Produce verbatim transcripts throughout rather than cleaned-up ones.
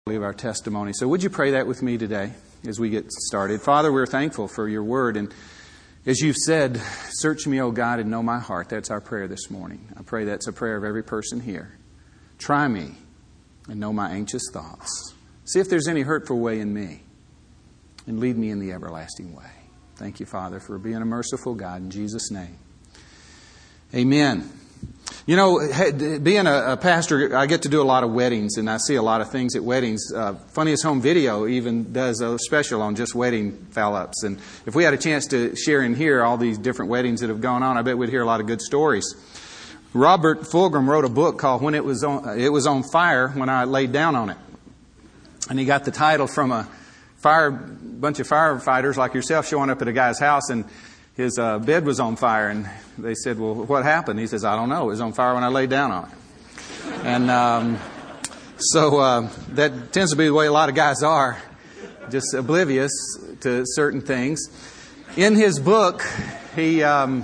Of our testimony. So would you pray that with me today as we get started? Father, we're thankful for your word. And as you've said, search me, O God, and know my heart. That's our prayer this morning. I pray that's a prayer of every person here. Try me and know my anxious thoughts. See if there's any hurtful way in me and lead me in the everlasting way. Thank you, Father, for being a merciful God. In Jesus' name. Amen. You know, being a, a pastor, I get to do a lot of weddings, and I see a lot of things at weddings. Uh, Funniest Home Video even does a special on just wedding foul-ups. And if we had a chance to share and hear all these different weddings that have gone on, I bet we'd hear a lot of good stories. Robert Fulghum wrote a book called When It Was on, It Was on Fire When I Laid Down on It. And he got the title from a fire bunch of firefighters like yourself showing up at a guy's house, and his uh, bed was on fire, and they said, well, what happened? He says, I don't know. It was on fire when I laid down on it. And um, so uh, that tends to be the way a lot of guys are, just oblivious to certain things. In his book, he um,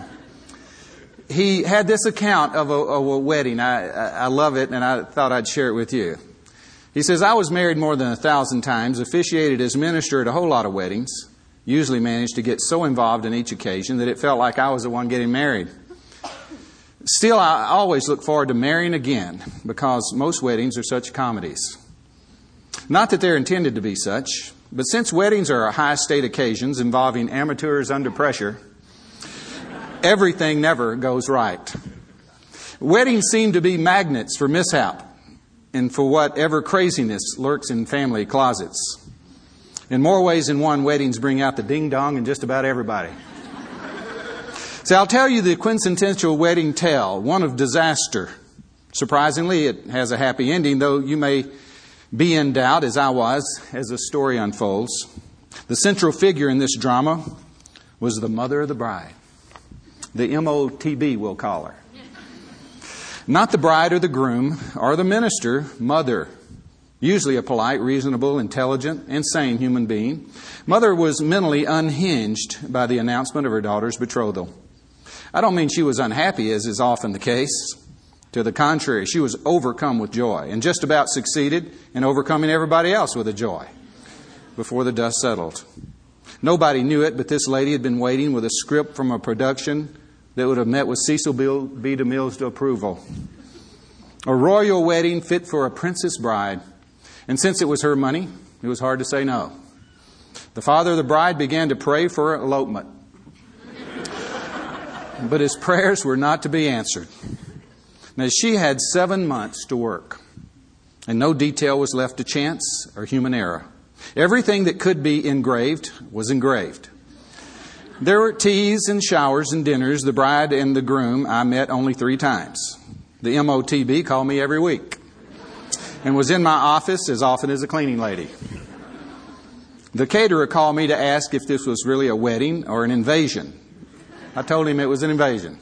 he had this account of a, of a wedding. I, I love it, and I thought I'd share it with you. He says, I was married more than a thousand times, officiated as minister at a whole lot of weddings. Usually managed to get so involved in each occasion that it felt like I was the one getting married. Still, I always look forward to marrying again because most weddings are such comedies. Not that they're intended to be such, but since weddings are high-state occasions involving amateurs under pressure, everything never goes right. Weddings seem to be magnets for mishap and for whatever craziness lurks in family closets. In more ways than one, weddings bring out the ding-dong in just about everybody. So I'll tell you the quintessential wedding tale, one of disaster. Surprisingly, it has a happy ending, though you may be in doubt, as I was, as the story unfolds. The central figure in this drama was the mother of the bride. The M O T B, we'll call her. Not the bride or the groom or the minister, mother. Usually a polite, reasonable, intelligent, and sane human being. Mother was mentally unhinged by the announcement of her daughter's betrothal. I don't mean she was unhappy, as is often the case. To the contrary, she was overcome with joy and just about succeeded in overcoming everybody else with a joy before the dust settled. Nobody knew it, but this lady had been waiting with a script from a production that would have met with Cecil B. DeMille's approval. A royal wedding fit for a princess bride. And since it was her money, it was hard to say no. The father of the bride began to pray for elopement. But his prayers were not to be answered. Now, she had seven months to work, and no detail was left to chance or human error. Everything that could be engraved was engraved. There were teas and showers and dinners. The bride and the groom I met only three times. The M O T B called me every week and was in my office as often as a cleaning lady. The caterer called me to ask if this was really a wedding or an invasion. I told him it was an invasion.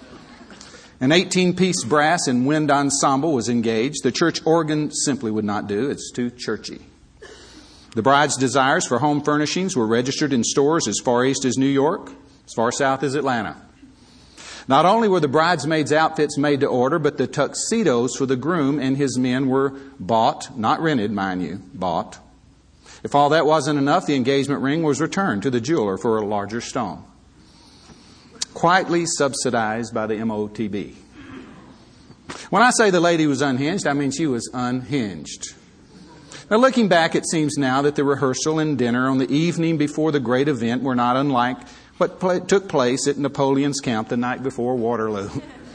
An eighteen-piece brass and wind ensemble was engaged. The church organ simply would not do. It's too churchy. The bride's desires for home furnishings were registered in stores as far east as New York, as far south as Atlanta. Not only were the bridesmaids' outfits made to order, but the tuxedos for the groom and his men were bought, not rented, mind you, bought. If all that wasn't enough, the engagement ring was returned to the jeweler for a larger stone. Quietly subsidized by the M O T B. When I say the lady was unhinged, I mean she was unhinged. Now, looking back, it seems now that the rehearsal and dinner on the evening before the great event were not unlike what pl- took place at Napoleon's camp the night before Waterloo.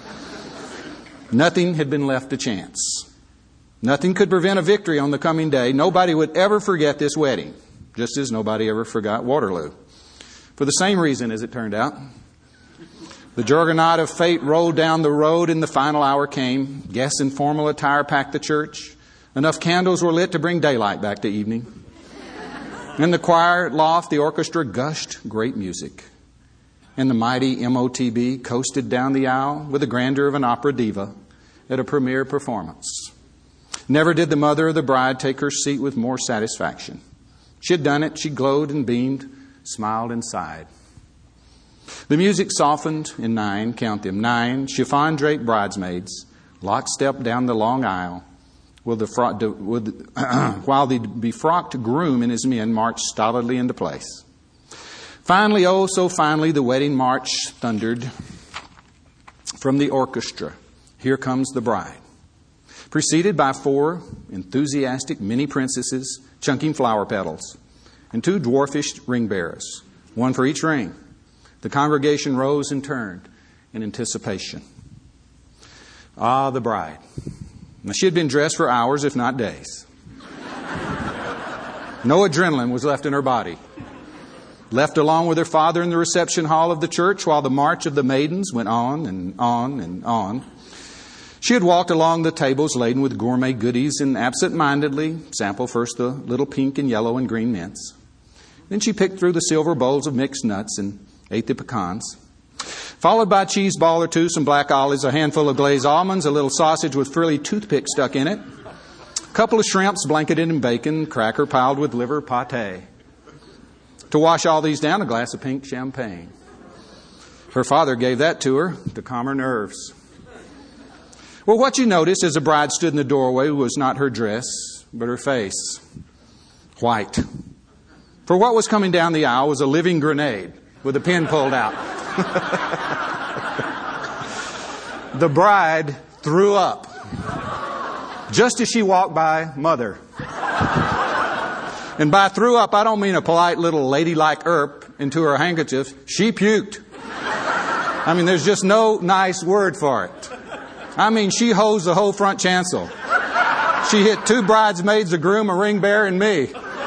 Nothing had been left to chance. Nothing could prevent a victory on the coming day. Nobody would ever forget this wedding, just as nobody ever forgot Waterloo. For the same reason, as it turned out. The juggernaut of fate rolled down the road and the final hour came. Guests in formal attire packed the church. Enough candles were lit to bring daylight back to evening. In the choir loft, the orchestra gushed great music. And the mighty M O T B coasted down the aisle with the grandeur of an opera diva at a premiere performance. Never did the mother of the bride take her seat with more satisfaction. She had done it. She glowed and beamed, smiled and sighed. The music softened in nine, count them, nine chiffon-draped bridesmaids, lockstep down the long aisle, will the fro- will the, while the befrocked groom and his men marched stolidly into place. Finally, oh so finally, the wedding march thundered from the orchestra. Here comes the bride, preceded by four enthusiastic mini princesses chunking flower petals and two dwarfish ring bearers, one for each ring. The congregation rose and turned in anticipation. Ah, the bride. Now, she had been dressed for hours, if not days. No adrenaline was left in her body. Left along with her father in the reception hall of the church while the march of the maidens went on and on and on. She had walked along the tables laden with gourmet goodies and absent-mindedly sampled first the little pink and yellow and green mints. Then she picked through the silver bowls of mixed nuts and ate the pecans. Followed by a cheese ball or two, some black olives, a handful of glazed almonds, a little sausage with frilly toothpick stuck in it, a couple of shrimps blanketed in bacon, cracker piled with liver pate. To wash all these down, a glass of pink champagne. Her father gave that to her to calm her nerves. Well, what you noticed as the bride stood in the doorway was not her dress, but her face. White. For what was coming down the aisle was a living grenade with a pin pulled out. The bride threw up just as she walked by Mother. And by threw up, I don't mean a polite little ladylike erp into her handkerchief. She puked. I mean, there's just no nice word for it. I mean, she hosed the whole front chancel. She hit two bridesmaids, a groom, a ring bearer, and me.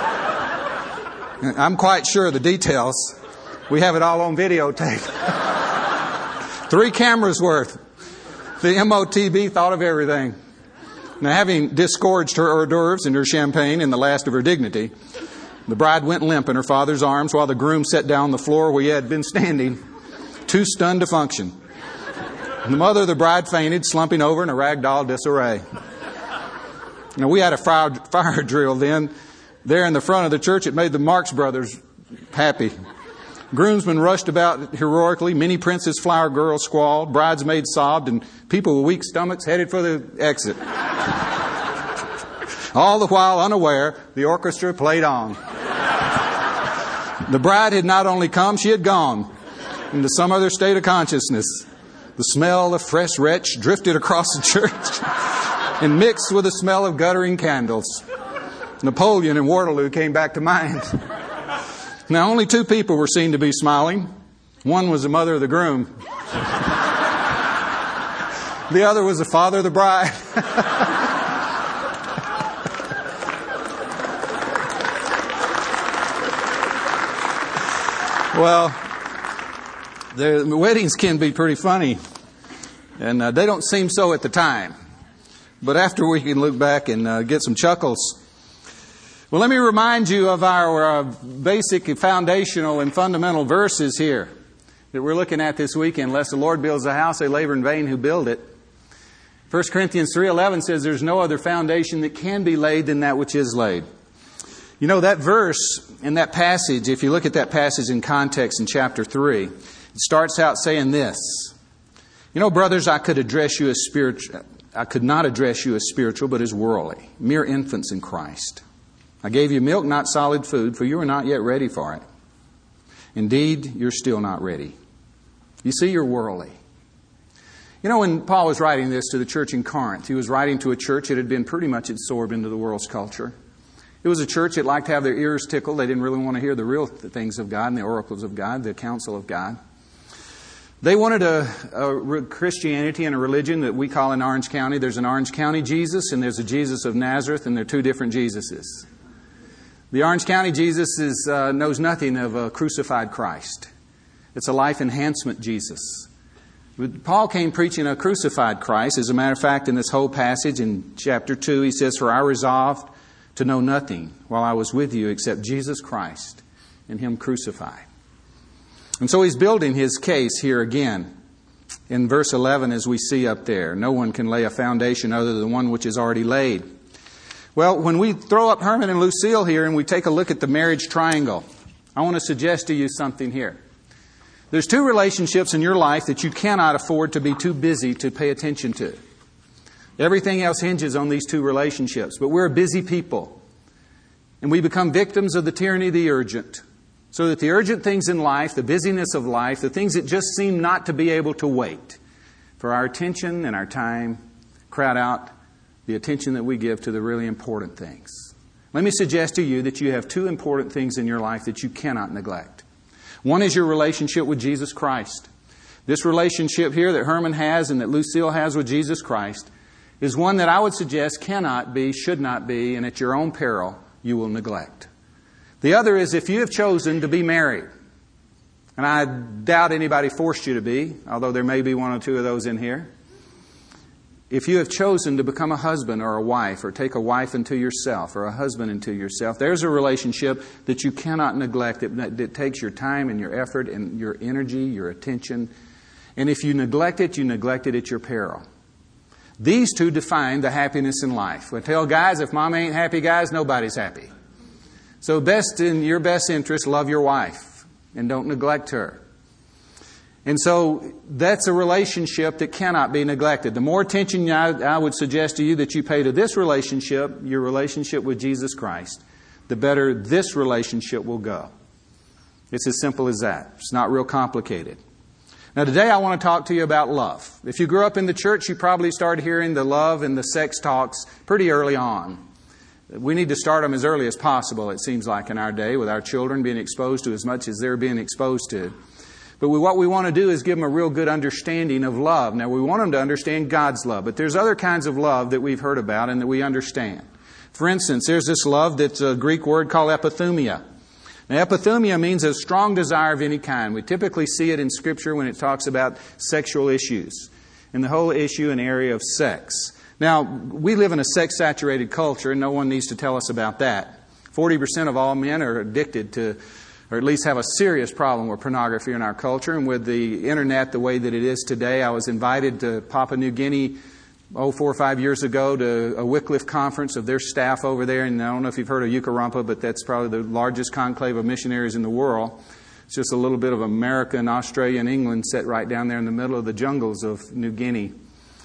I'm quite sure of the details. We have it all on videotape. Three cameras worth. The M O T B thought of everything. Now, having disgorged her hors d'oeuvres and her champagne and the last of her dignity, the bride went limp in her father's arms while the groom sat down on the floor where he had been standing, too stunned to function. And the mother of the bride fainted, slumping over in a ragdoll disarray. Now, we had a fire, fire drill then. There in the front of the church, it made the Marx brothers happy. Groomsmen rushed about heroically. Many princess flower girls squalled. Bridesmaids sobbed. And people with weak stomachs headed for the exit. All the while, unaware, the orchestra played on. The bride had not only come, she had gone into some other state of consciousness. The smell of fresh retch drifted across the church and mixed with the smell of guttering candles. Napoleon and Waterloo came back to mind. Now, only two people were seen to be smiling. One was the mother of the groom. The other was the father of the bride. Well, the weddings can be pretty funny, and uh, they don't seem so at the time. But after we can look back and uh, get some chuckles. Well, let me remind you of our uh, basic, foundational, and fundamental verses here that we're looking at this weekend. Unless the Lord builds a house, they labor in vain who build it. First Corinthians three eleven says there's no other foundation that can be laid than that which is laid. You know, that verse in that passage, if you look at that passage in context in chapter three, it starts out saying this. You know, brothers, I could address you as spiritual. I could not address you as spiritual, but as worldly, mere infants in Christ. I gave you milk, not solid food, for you are not yet ready for it. Indeed, you're still not ready. You see, you're worldly. You know, when Paul was writing this to the church in Corinth, he was writing to a church that had been pretty much absorbed into the world's culture. It was a church that liked to have their ears tickled. They didn't really want to hear the real things of God and the oracles of God, the counsel of God. They wanted a, a Christianity and a religion that we call in Orange County. There's an Orange County Jesus and there's a Jesus of Nazareth, and they're two different Jesuses. The Orange County Jesus is, uh, knows nothing of a crucified Christ. It's a life enhancement Jesus. But Paul came preaching a crucified Christ. As a matter of fact, in this whole passage in chapter two, he says, "For I resolved to know nothing while I was with you except Jesus Christ and Him crucified." And so he's building his case here again. In verse eleven, as we see up there, no one can lay a foundation other than one which is already laid. Well, when we throw up Herman and Lucille here and we take a look at the marriage triangle, I want to suggest to you something here. There's two relationships in your life that you cannot afford to be too busy to pay attention to. Everything else hinges on these two relationships. But we're a busy people. And we become victims of the tyranny of the urgent. So that the urgent things in life, the busyness of life, the things that just seem not to be able to wait, for our attention and our time, crowd out the attention that we give to the really important things. Let me suggest to you that you have two important things in your life that you cannot neglect. One is your relationship with Jesus Christ. This relationship here that Herman has and that Lucille has with Jesus Christ is one that I would suggest cannot be, should not be, and at your own peril, you will neglect. The other is if you have chosen to be married, and I doubt anybody forced you to be, although there may be one or two of those in here. If you have chosen to become a husband or a wife, or take a wife into yourself, or a husband into yourself, there's a relationship that you cannot neglect. That, that takes your time and your effort and your energy, your attention. And if you neglect it, you neglect it at your peril. These two define the happiness in life. I tell guys, if mom ain't happy, guys, nobody's happy. So best in your best interest, love your wife and don't neglect her. And so that's a relationship that cannot be neglected. The more attention I, I would suggest to you that you pay to this relationship, your relationship with Jesus Christ, the better this relationship will go. It's as simple as that. It's not real complicated. Now today I want to talk to you about love. If you grew up in the church, you probably started hearing the love and the sex talks pretty early on. We need to start them as early as possible, it seems like, in our day, with our children being exposed to as much as they're being exposed to. But we, what we want to do is give them a real good understanding of love. Now, we want them to understand God's love, but there's other kinds of love that we've heard about and that we understand. For instance, there's this love that's a Greek word called epithumia. Now, epithumia means a strong desire of any kind. We typically see it in Scripture when it talks about sexual issues and the whole issue and area of sex. Now, we live in a sex-saturated culture, and no one needs to tell us about that. forty percent of all men are addicted to, or at least have a serious problem with pornography in our culture. And with the Internet the way that it is today, I was invited to Papua New Guinea oh, four or five years ago to a Wycliffe conference of their staff over there. And I don't know if you've heard of Yukarumpa, but that's probably the largest conclave of missionaries in the world. It's just a little bit of America and Australia and England set right down there in the middle of the jungles of New Guinea.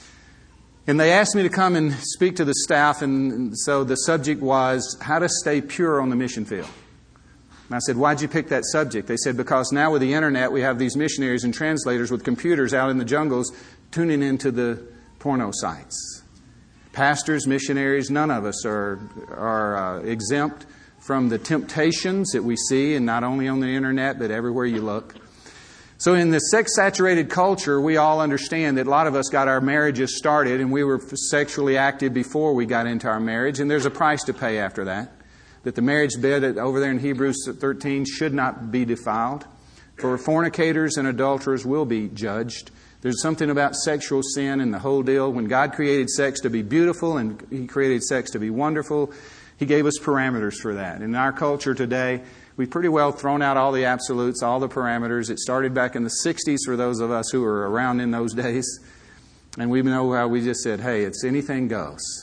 And they asked me to come and speak to the staff, and so the subject was how to stay pure on the mission field. And I said, why'd you pick that subject? They said, because now with the Internet, we have these missionaries and translators with computers out in the jungles tuning into the porno sites. Pastors, missionaries, none of us are, are uh, exempt from the temptations that we see, and not only on the Internet, but everywhere you look. So in the sex-saturated culture, we all understand that a lot of us got our marriages started and we were sexually active before we got into our marriage, and there's a price to pay after that. That the marriage bed over there in Hebrews thirteen should not be defiled. For fornicators and adulterers will be judged. There's something about sexual sin and the whole deal. When God created sex to be beautiful and He created sex to be wonderful, He gave us parameters for that. In our culture today, we've pretty well thrown out all the absolutes, all the parameters. It started back in the sixties for those of us who were around in those days. And we know how we just said, hey, it's anything goes.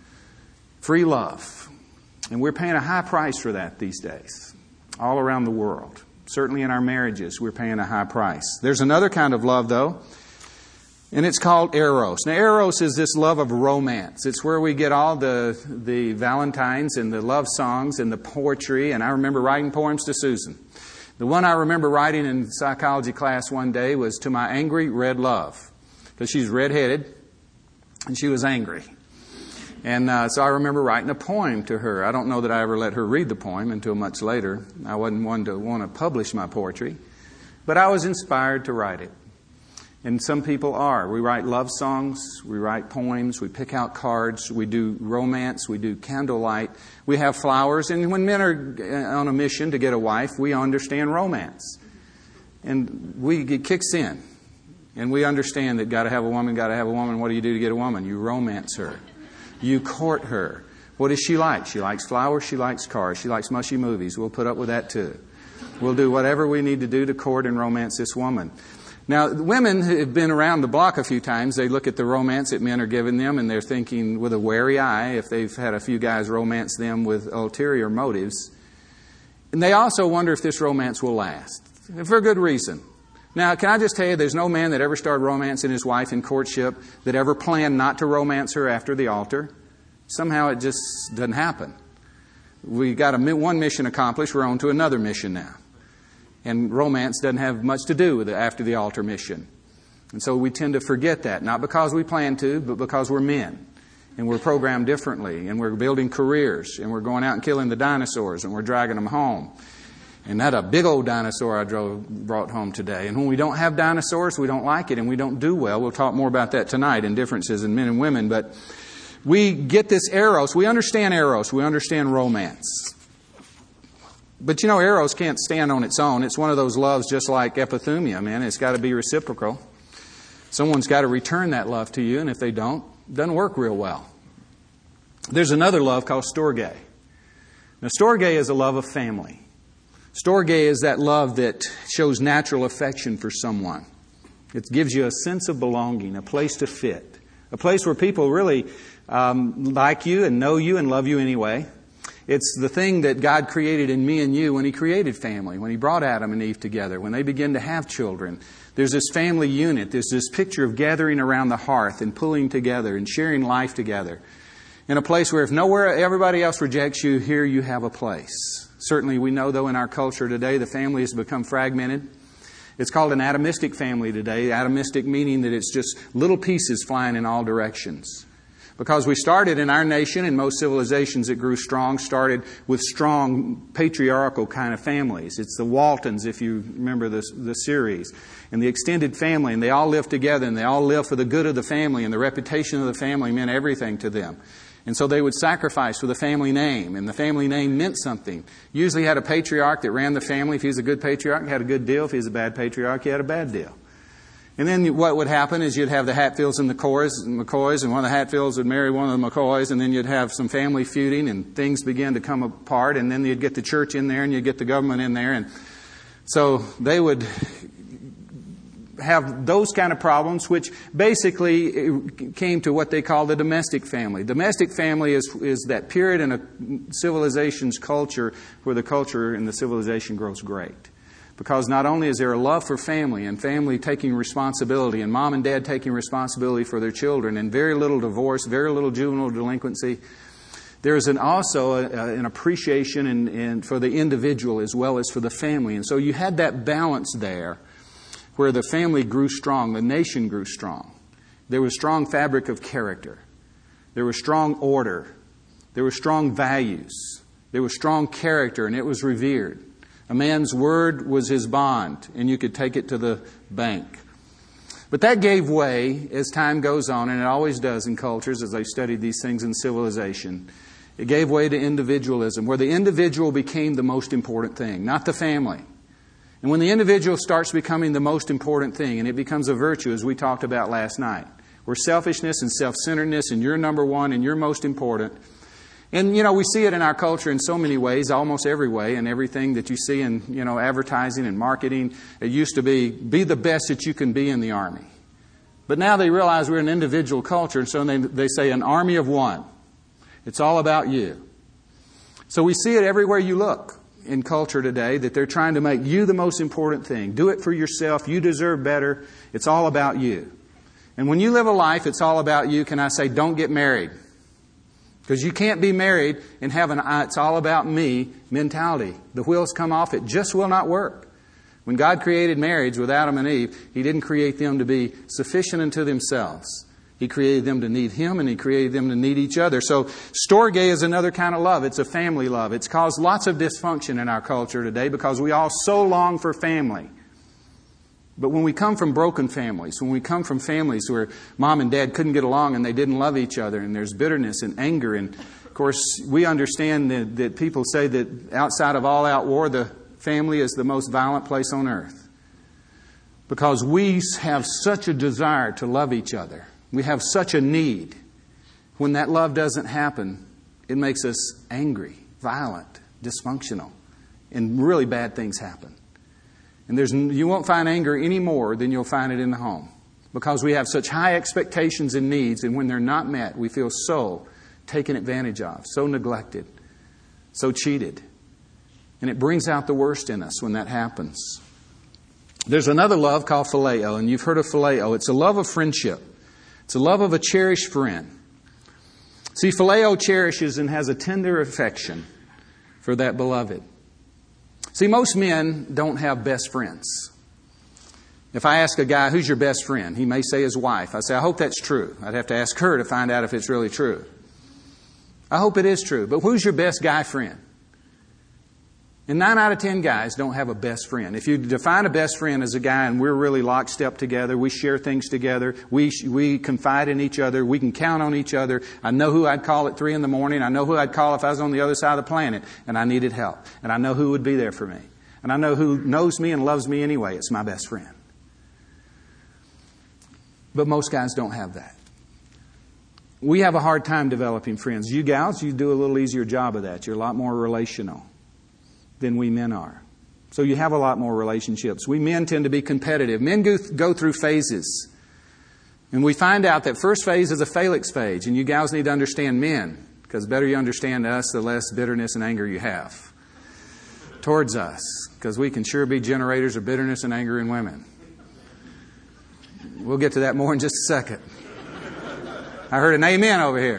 Free love. And we're paying a high price for that these days, all around the world. Certainly in our marriages, we're paying a high price. There's another kind of love, though, and it's called eros. Now, eros is this love of romance. It's where we get all the, the Valentines and the love songs and the poetry. And I remember writing poems to Susan. The one I remember writing in psychology class one day was To My Angry Red Love, because she's redheaded and she was angry. And uh, so I remember writing a poem to her. I don't know that I ever let her read the poem until much later. I wasn't one to want to publish my poetry. But I was inspired to write it. And some people are. We write love songs, we write poems, we pick out cards, we do romance, we do candlelight, we have flowers. And when men are on a mission to get a wife, we understand romance. And we it kicks in. And we understand that got to have a woman, got to have a woman. What do you do to get a woman? You romance her. You court her. What does she like? She likes flowers, she likes cars, she likes mushy movies. We'll put up with that too. We'll do whatever we need to do to court and romance this woman. Now, women have been around the block a few times. They look at the romance that men are giving them, and they're thinking with a wary eye if they've had a few guys romance them with ulterior motives. And they also wonder if this romance will last, for a good reason. Now, can I just tell you, there's no man that ever started romancing his wife in courtship that ever planned not to romance her after the altar. Somehow it just doesn't happen. We got a, one mission accomplished, we're on to another mission now. And romance doesn't have much to do with the after the altar mission. And so we tend to forget that, not because we plan to, but because we're men. And we're programmed differently, and we're building careers, and we're going out and killing the dinosaurs, and we're dragging them home. And that a big old dinosaur I drove brought home today. And when we don't have dinosaurs, we don't like it, and we don't do well. We'll talk more about that tonight in differences in men and women. But we get this eros. We understand eros. We understand romance. But you know, eros can't stand on its own. It's one of those loves just like epithumia, man. It's got to be reciprocal. Someone's got to return that love to you, and if they don't, it doesn't work real well. There's another love called storge. Now, storge is a love of family. Storge is that love that shows natural affection for someone. It gives you a sense of belonging, a place to fit, a place where people really um, like you and know you and love you anyway. It's the thing that God created in me and you when He created family, when He brought Adam and Eve together, when they began to have children. There's this family unit. There's this picture of gathering around the hearth and pulling together and sharing life together. In a place where if nowhere everybody else rejects you, here you have a place. Certainly we know, though, in our culture today, the family has become fragmented. It's called an atomistic family today. Atomistic meaning that it's just little pieces flying in all directions. Because we started in our nation, and most civilizations that grew strong started with strong patriarchal kind of families. It's the Waltons, if you remember the, the series, and the extended family, and they all lived together, and they all lived for the good of the family, and the reputation of the family meant everything to them. And so they would sacrifice for the family name, and the family name meant something. Usually had a patriarch that ran the family. If he was a good patriarch, he had a good deal. If he was a bad patriarch, he had a bad deal. And then what would happen is you'd have the Hatfields and the McCoys, McCoys, and one of the Hatfields would marry one of the McCoys, and then you'd have some family feuding, and things began to come apart, and then you'd get the church in there, and you'd get the government in there. And so they would have those kind of problems, which basically came to what they call the domestic family. Domestic family is is that period in a civilization's culture where the culture and the civilization grows great. Because not only is there a love for family and family taking responsibility and mom and dad taking responsibility for their children and very little divorce, very little juvenile delinquency, there is an also a, a, an appreciation in, in, for the individual as well as for the family. And so you had that balance there where the family grew strong, the nation grew strong. There was strong fabric of character. There was strong order. There were strong values. There was strong character, and it was revered. A man's word was his bond, and you could take it to the bank. But that gave way as time goes on, and it always does in cultures as I've studied these things in civilization. It gave way to individualism, where the individual became the most important thing, not the family. And when the individual starts becoming the most important thing, and it becomes a virtue, as we talked about last night, where selfishness and self-centeredness and you're number one and you're most important. And, you know, we see it in our culture in so many ways, almost every way, and everything that you see in, you know, advertising and marketing. It used to be, be the best that you can be in the army. But now they realize we're an individual culture, and so they, they say an army of one. It's all about you. So we see it everywhere you look in culture today, that they're trying to make you the most important thing. Do it for yourself. You deserve better. It's all about you. And when you live a life, it's all about you. Can I say, don't get married? Because you can't be married and have an it's all about me mentality. The wheels come off. It just will not work. When God created marriage with Adam and Eve, He didn't create them to be sufficient unto themselves. He created them to need Him, and He created them to need each other. So storge is another kind of love. It's a family love. It's caused lots of dysfunction in our culture today because we all so long for family. But when we come from broken families, when we come from families where mom and dad couldn't get along and they didn't love each other, and there's bitterness and anger, and of course we understand that, that people say that outside of all-out war, the family is the most violent place on earth. Because we have such a desire to love each other. We have such a need. When that love doesn't happen, it makes us angry, violent, dysfunctional, and really bad things happen. And there's you won't find anger any more than you'll find it in the home. Because we have such high expectations and needs, and when they're not met, we feel so taken advantage of, so neglected, so cheated. And it brings out the worst in us when that happens. There's another love called phileo, and you've heard of phileo. It's a love of friendship. It's a love of a cherished friend. See, phileo cherishes and has a tender affection for that beloved. See, most men don't have best friends. If I ask a guy, who's your best friend? He may say his wife. I say, I hope that's true. I'd have to ask her to find out if it's really true. I hope it is true. But who's your best guy friend? And nine out of ten guys don't have a best friend. If you define a best friend as a guy and we're really lockstep together, we share things together, we we confide in each other, we can count on each other. I know who I'd call at three in the morning. I know who I'd call if I was on the other side of the planet and I needed help. And I know who would be there for me. And I know who knows me and loves me anyway. It's my best friend. But most guys don't have that. We have a hard time developing friends. You gals, you do a little easier job of that. You're a lot more relational than we men are. So you have a lot more relationships. We men tend to be competitive. Men go, go through phases. And we find out that first phase is a Felix phase. And you gals need to understand men. Because the better you understand us, the less bitterness and anger you have towards us. Because we can sure be generators of bitterness and anger in women. We'll get to that more in just a second. I heard an amen over here.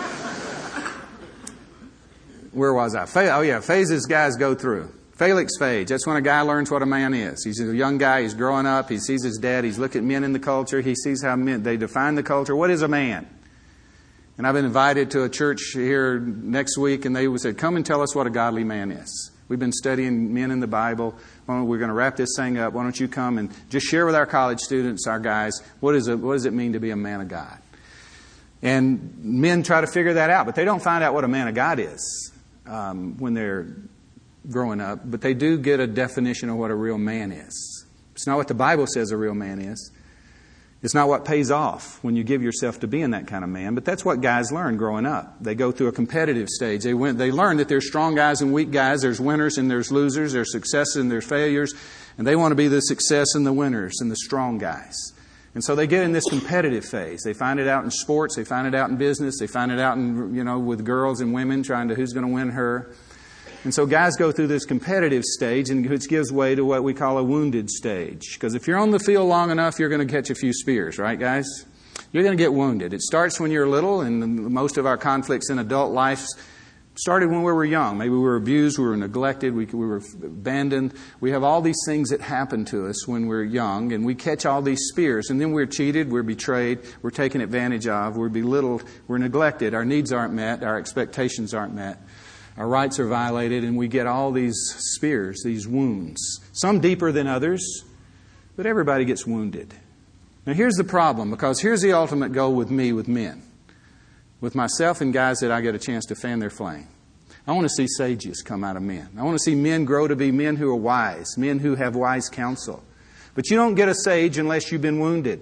Where was I? Oh yeah, phases guys go through. Felix phase, that's when a guy learns what a man is. He's a young guy, he's growing up, he sees his dad, he's looking at men in the culture, he sees how men, they define the culture. What is a man? And I've been invited to a church here next week and they said, come and tell us what a godly man is. We've been studying men in the Bible. Well, we're going to wrap this thing up. Why don't you come and just share with our college students, our guys, what is it, what does it mean to be a man of God? And men try to figure that out, but they don't find out what a man of God is um, when they're growing up. But they do get a definition of what a real man is. It's not what the Bible says a real man is. It's not what pays off when you give yourself to being that kind of man, but that's what guys learn growing up. They go through a competitive stage. They went, they learn that there's strong guys and weak guys. There's winners and there's losers. There's successes and there's failures. And they want to be the success and the winners and the strong guys. And so they get in this competitive phase. They find it out in sports. They find it out in business. They find it out in, you know, with girls and women trying to who's going to win her. And so guys go through this competitive stage, and which gives way to what we call a wounded stage. Because if you're on the field long enough, you're going to catch a few spears, right, guys? You're going to get wounded. It starts when you're little, and most of our conflicts in adult life started when we were young. Maybe we were abused, we were neglected, we, we were abandoned. We have all these things that happen to us when we're young, and we catch all these spears. And then we're cheated, we're betrayed, we're taken advantage of, we're belittled, we're neglected. Our needs aren't met, our expectations aren't met. Our rights are violated, and we get all these spears, these wounds. Some deeper than others, but everybody gets wounded. Now here's the problem, because here's the ultimate goal with me, with men. With myself and guys that I get a chance to fan their flame. I want to see sages come out of men. I want to see men grow to be men who are wise, men who have wise counsel. But you don't get a sage unless you've been wounded.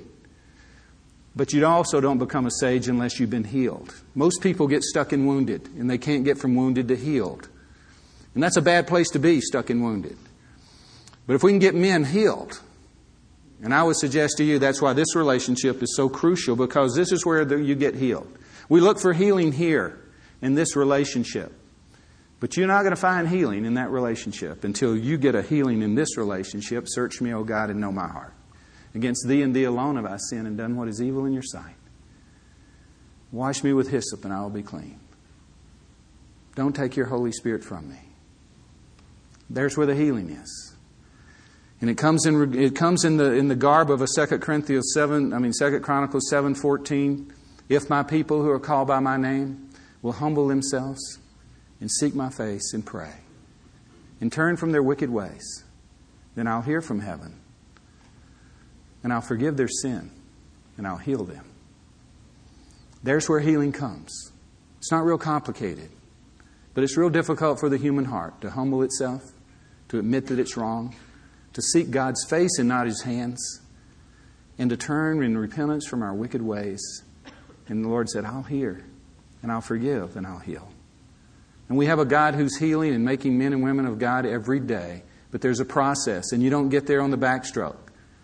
But you also don't become a sage unless you've been healed. Most people get stuck in wounded, and they can't get from wounded to healed. And that's a bad place to be, stuck in wounded. But if we can get men healed, and I would suggest to you that's why this relationship is so crucial, because this is where you get healed. We look for healing here in this relationship. But you're not going to find healing in that relationship until you get a healing in this relationship. Search me, O God, and know my heart. Against thee and thee alone have I sinned and done what is evil in your sight. Wash me with hyssop and I will be clean. Don't take your Holy Spirit from me. There's where the healing is. And it comes in it comes in the in the garb of a Second Corinthians seven, I mean Second Chronicles seven fourteen. If my people who are called by my name will humble themselves and seek my face and pray and turn from their wicked ways, then I'll hear from heaven. And I'll forgive their sin, and I'll heal them. There's where healing comes. It's not real complicated, but it's real difficult for the human heart to humble itself, to admit that it's wrong, to seek God's face and not His hands, and to turn in repentance from our wicked ways. And the Lord said, I'll hear, and I'll forgive, and I'll heal. And we have a God who's healing and making men and women of God every day, but there's a process, and you don't get there on the backstroke.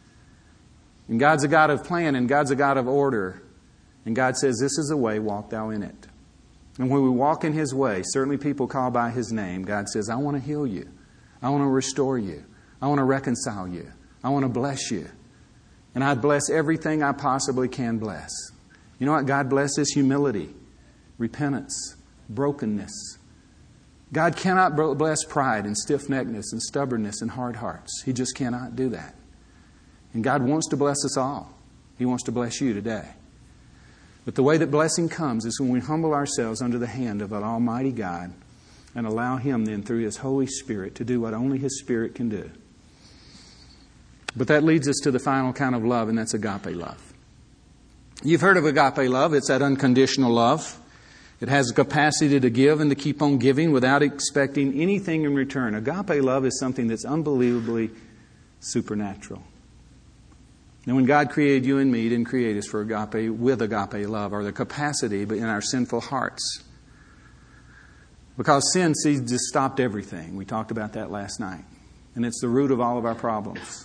And God's a God of plan, and God's a God of order. And God says, this is the way, walk thou in it. And when we walk in His way, certainly people call by His name, God says, I want to heal you. I want to restore you. I want to reconcile you. I want to bless you. And I'd bless everything I possibly can bless. You know what God blesses? Humility, repentance, brokenness. God cannot bless pride and stiff-neckedness and stubbornness and hard hearts. He just cannot do that. And God wants to bless us all. He wants to bless you today. But the way that blessing comes is when we humble ourselves under the hand of an almighty God and allow Him then through His Holy Spirit to do what only His Spirit can do. But that leads us to the final kind of love, and that's agape love. You've heard of agape love. It's that unconditional love. It has the capacity to give and to keep on giving without expecting anything in return. Agape love is something that's unbelievably supernatural. And when God created you and me, He didn't create us for agape, with agape love, or the capacity, but in our sinful hearts. Because sin, see, just stopped everything. We talked about that last night. And it's the root of all of our problems.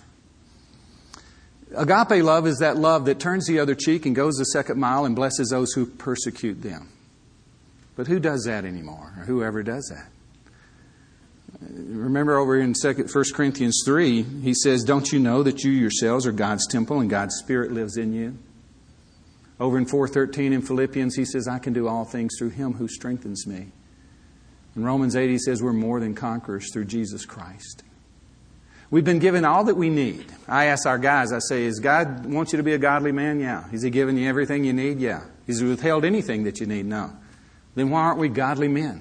Agape love is that love that turns the other cheek and goes the second mile and blesses those who persecute them. But who does that anymore? Or whoever does that? Remember over in First Corinthians three, he says, don't you know that you yourselves are God's temple and God's Spirit lives in you? Over in four thirteen in Philippians, he says, I can do all things through Him who strengthens me. In Romans eight, he says, we're more than conquerors through Jesus Christ. We've been given all that we need. I ask our guys, I say, is God want you to be a godly man? Yeah. Is He giving you everything you need? Yeah. Has He withheld anything that you need? No. Then why aren't we godly men?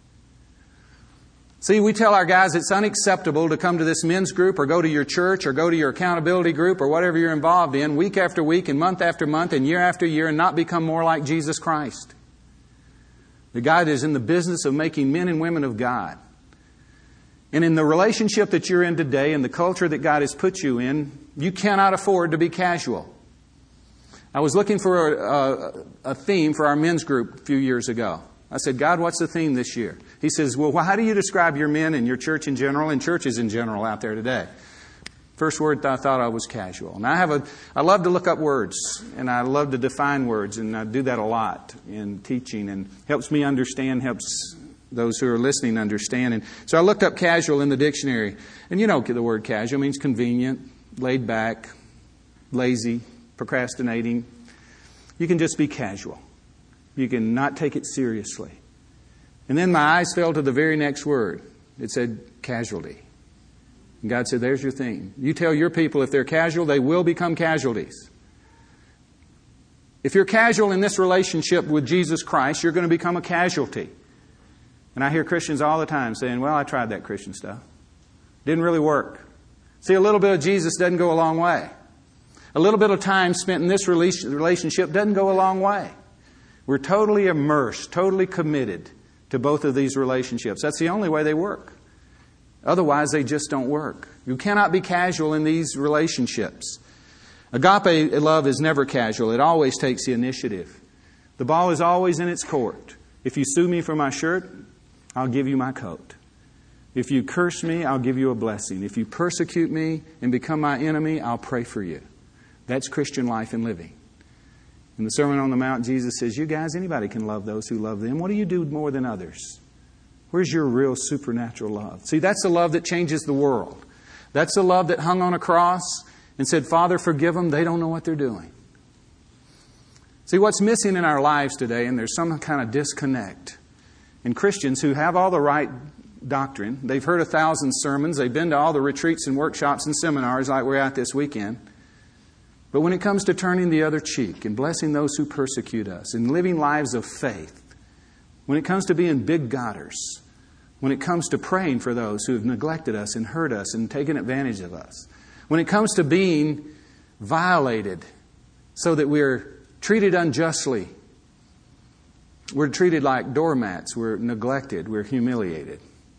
See, we tell our guys it's unacceptable to come to this men's group or go to your church or go to your accountability group or whatever you're involved in week after week and month after month and year after year and not become more like Jesus Christ. The God is in the business of making men and women of God. And in the relationship that you're in today and the culture that God has put you in, you cannot afford to be casual. I was looking for a, a, a theme for our men's group a few years ago. I said, God, what's the theme this year? He says, well, how do you describe your men and your church in general and churches in general out there today? First word I thought I was casual. And I have a, I love to look up words and I love to define words, and I do that a lot in teaching, and helps me understand, helps those who are listening understand. And so I looked up casual in the dictionary. And you know the word casual means convenient, laid back, lazy, procrastinating. You can just be casual. You can not take it seriously. And then my eyes fell to the very next word. It said casualty. And God said, there's your theme. You tell your people if they're casual, they will become casualties. If you're casual in this relationship with Jesus Christ, you're going to become a casualty. And I hear Christians all the time saying, well, I tried that Christian stuff. Didn't really work. See, a little bit of Jesus doesn't go a long way. A little bit of time spent in this relationship doesn't go a long way. We're totally immersed, totally committed to both of these relationships. That's the only way they work. Otherwise, they just don't work. You cannot be casual in these relationships. Agape love is never casual. It always takes the initiative. The ball is always in its court. If you sue me for my shirt, I'll give you my coat. If you curse me, I'll give you a blessing. If you persecute me and become my enemy, I'll pray for you. That's Christian life and living. In the Sermon on the Mount, Jesus says, you guys, anybody can love those who love them. What do you do more than others? Where's your real supernatural love? See, that's the love that changes the world. That's the love that hung on a cross and said, Father, forgive them. They don't know what they're doing. See, what's missing in our lives today, and there's some kind of disconnect in Christians who have all the right doctrine. They've heard a thousand sermons. They've been to all the retreats and workshops and seminars like we're at this weekend. But when it comes to turning the other cheek and blessing those who persecute us and living lives of faith, when it comes to being big Godders, when it comes to praying for those who have neglected us and hurt us and taken advantage of us, when it comes to being violated so that we're treated unjustly, we're treated like doormats, we're neglected, we're humiliated.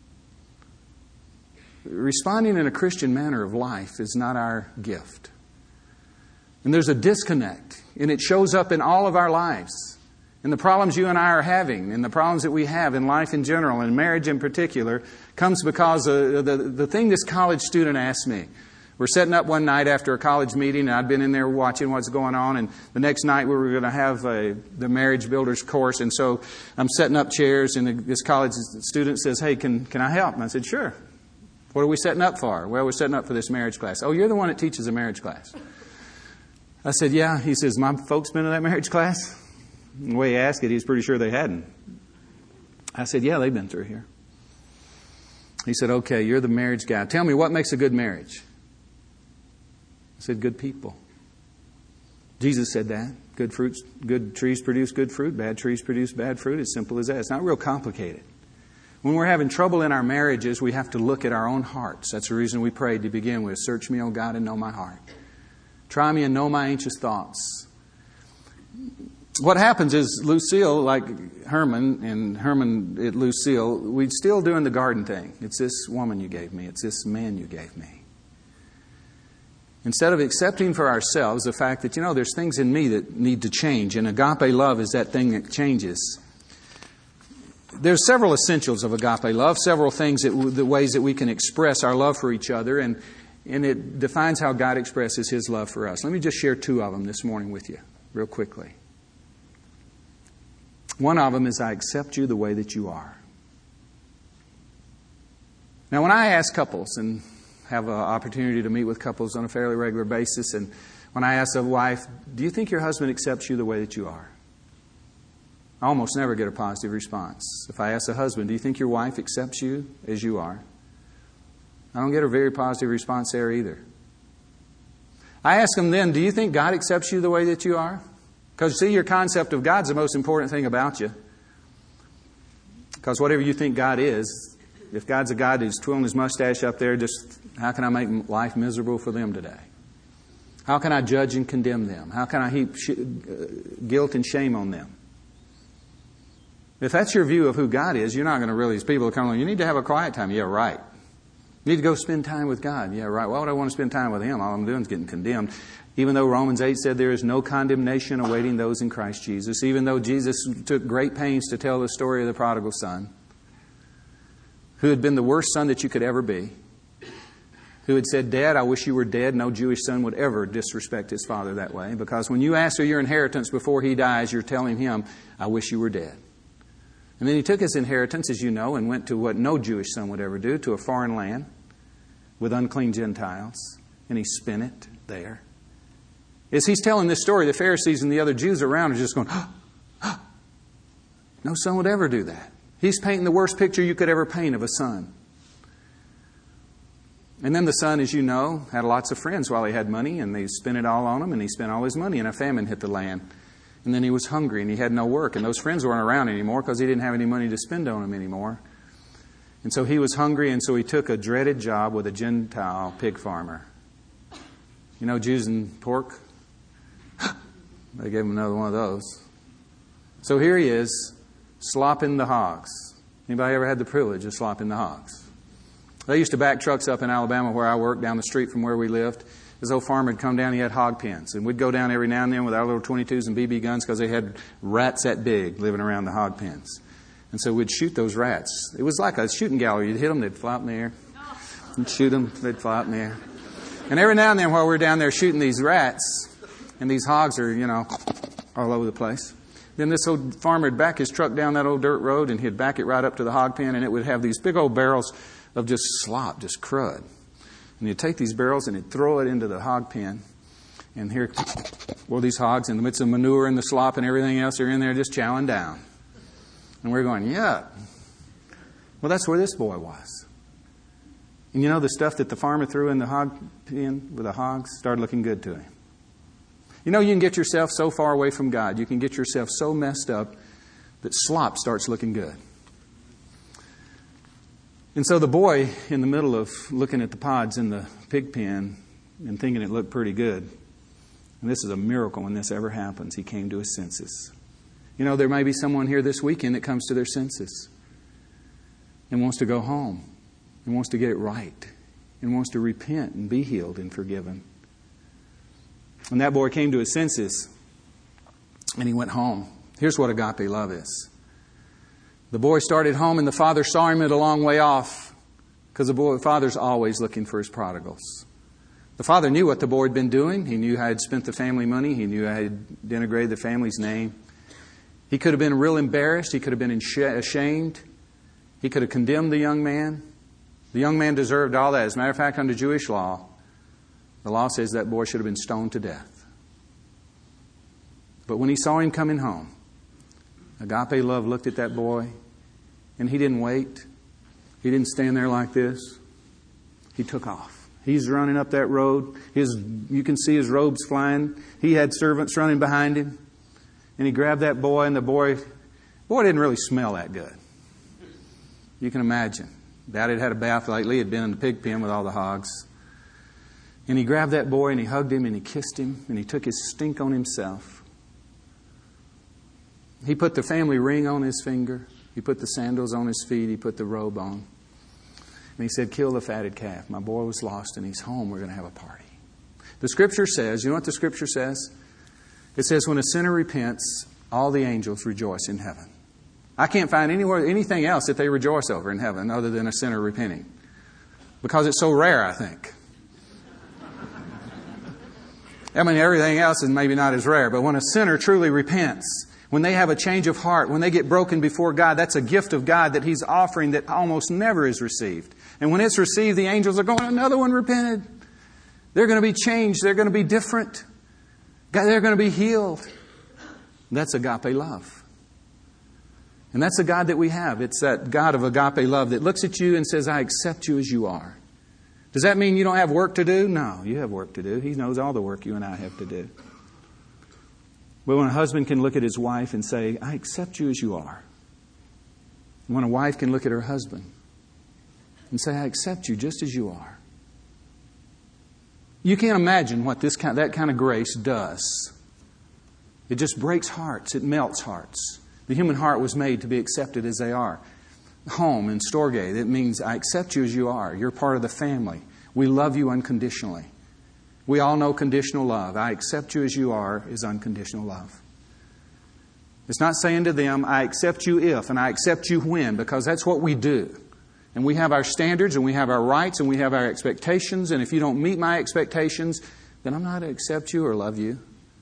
Responding in a Christian manner of life is not our gift. And there's a disconnect, and it shows up in all of our lives. And the problems you and I are having, and the problems that we have in life in general, and marriage in particular, comes because of the, the thing this college student asked me. We're setting up one night after a college meeting, and I'd been in there watching what's going on, and the next night we were going to have a, the Marriage Builders course, and so I'm setting up chairs, and this college student says, hey, can, can I help? And I said, sure. What are we setting up for? Well, we're setting up for this marriage class. Oh, you're the one that teaches a marriage class. I said, yeah. He says, my folks been to that marriage class? And the way he asked it, he's pretty sure they hadn't. I said, yeah, they've been through here. He said, okay, you're the marriage guy. Tell me, what makes a good marriage? I said, good people. Jesus said that. Good fruits, good trees produce good fruit. Bad trees produce bad fruit. As simple as that. It's not real complicated. When we're having trouble in our marriages, we have to look at our own hearts. That's the reason we prayed to begin with. Search me, O God, and know my heart. Try me and know my anxious thoughts. What happens is Lucille, like Herman, and Herman at Lucille, we're still doing the garden thing. It's this woman you gave me. It's this man you gave me. Instead of accepting for ourselves the fact that, you know, there's things in me that need to change, and agape love is that thing that changes. There's several essentials of agape love, several things, that the ways that we can express our love for each other, and, and it defines how God expresses His love for us. Let me just share two of them this morning with you, real quickly. One of them is, I accept you the way that you are. Now, when I ask couples, and have an opportunity to meet with couples on a fairly regular basis, and when I ask a wife, do you think your husband accepts you the way that you are? I almost never get a positive response. If I ask a husband, do you think your wife accepts you as you are? I don't get a very positive response there either. I ask them then, do you think God accepts you the way that you are? Because, see, your concept of God's the most important thing about you. Because whatever you think God is, if God's a God who's twirling his mustache up there, just how can I make life miserable for them today? How can I judge and condemn them? How can I heap sh- uh, guilt and shame on them? If that's your view of who God is, you're not going to really, as people are coming along, you need to have a quiet time. Yeah, right. You need to go spend time with God. Yeah, right. Why would I want to spend time with Him? All I'm doing is getting condemned. Even though Romans eight said there is no condemnation awaiting those in Christ Jesus, even though Jesus took great pains to tell the story of the prodigal son, who had been the worst son that you could ever be, who had said, Dad, I wish you were dead. No Jewish son would ever disrespect his father that way. Because when you ask for your inheritance before he dies, you're telling him, I wish you were dead. And then he took his inheritance, as you know, and went to what no Jewish son would ever do, to a foreign land with unclean Gentiles. And he spent it there. As he's telling this story, the Pharisees and the other Jews around are just going, oh, oh, no son would ever do that. He's painting the worst picture you could ever paint of a son. And then the son, as you know, had lots of friends while he had money, and they spent it all on him, and he spent all his money, and a famine hit the land. And then he was hungry, and he had no work, and those friends weren't around anymore because he didn't have any money to spend on them anymore. And so he was hungry, and so he took a dreaded job with a Gentile pig farmer. You know, Jews and pork? They gave him another one of those. So here he is, slopping the hogs. Anybody ever had the privilege of slopping the hogs? They used to back trucks up in Alabama where I worked, down the street from where we lived. This old farmer would come down, he had hog pens. And we'd go down every now and then with our little twenty-twos and B B guns because they had rats that big living around the hog pens. And so we'd shoot those rats. It was like a shooting gallery. You'd hit them, they'd fly up in the air. You'd shoot them, they'd fly up in the air. And every now and then while we're down there shooting these rats, and these hogs are, you know, all over the place, then this old farmer would back his truck down that old dirt road, and he'd back it right up to the hog pen, and it would have these big old barrels of just slop, just crud. And he'd take these barrels and he'd throw it into the hog pen. And here, well, these hogs, in the midst of manure and the slop and everything else, are in there just chowing down. And we're going, yeah. Well, that's where this boy was. And you know, the stuff that the farmer threw in the hog pen with the hogs started looking good to him. You know, you can get yourself so far away from God, you can get yourself so messed up that slop starts looking good. And so the boy, in the middle of looking at the pods in the pig pen and thinking it looked pretty good, and this is a miracle when this ever happens, he came to his senses. You know, there may be someone here this weekend that comes to their senses and wants to go home and wants to get it right and wants to repent and be healed and forgiven. And that boy came to his senses and he went home. Here's what agape love is. The boy started home, and the father saw him at a long way off, because the boy, the father's always looking for his prodigals. The father knew what the boy had been doing. He knew how he had spent the family money. He knew how he had denigrated the family's name. He could have been real embarrassed. He could have been ashamed. He could have condemned the young man. The young man deserved all that. As a matter of fact, under Jewish law, the law says that boy should have been stoned to death. But when he saw him coming home, agape love looked at that boy, and he didn't wait. He didn't stand there like this. He took off. He's running up that road. His, you can see his robes flying. He had servants running behind him. And he grabbed that boy, and the boy, boy didn't really smell that good. You can imagine. Dad had had a bath lately. He had been in the pig pen with all the hogs. And he grabbed that boy, and he hugged him, and he kissed him, and he took his stink on himself. He put the family ring on his finger. He put the sandals on his feet. He put the robe on. And he said, kill the fatted calf. My boy was lost and he's home. We're going to have a party. The Scripture says, you know what the Scripture says? It says, when a sinner repents, all the angels rejoice in heaven. I can't find anywhere anything else that they rejoice over in heaven other than a sinner repenting. Because it's so rare, I think. I mean, everything else is maybe not as rare. But when a sinner truly repents, when they have a change of heart, when they get broken before God, that's a gift of God that He's offering that almost never is received. And when it's received, the angels are going, another one repented. They're going to be changed. They're going to be different. They're going to be healed. That's agape love. And that's the God that we have. It's that God of agape love that looks at you and says, I accept you as you are. Does that mean you don't have work to do? No, you have work to do. He knows all the work you and I have to do. But when a husband can look at his wife and say, I accept you as you are. When a wife can look at her husband and say, I accept you just as you are. You can't imagine what this kind, that kind of grace does. It just breaks hearts. It melts hearts. The human heart was made to be accepted as they are. Home in Storge, that means I accept you as you are. You're part of the family. We love you unconditionally. We all know conditional love. I accept you as you are is unconditional love. It's not saying to them, I accept you if and I accept you when, because that's what we do. And we have our standards and we have our rights and we have our expectations. And if you don't meet my expectations, then I'm not going to accept you or love you.